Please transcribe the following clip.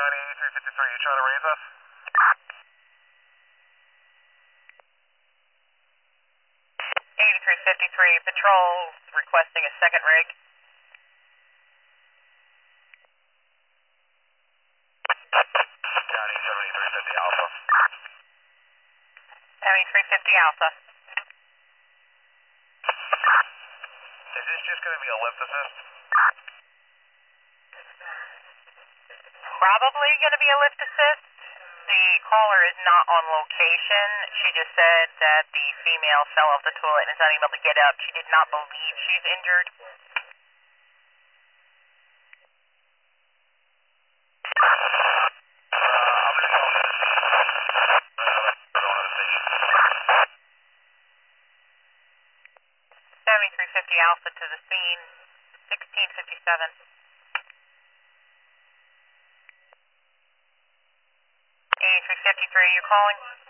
8353, you trying to raise us? 8353, patrol requesting a second rig. County 7350 Alpha. 7350 Alpha. Is this just going to be a lift assist? Probably going to be a lift assist. The caller is not on location. She just said that the female fell off the toilet and is not able to get up. She did not believe she's injured. I'm going to go to the station. 7350 Alpha to the scene, 1657. 8353, you're calling?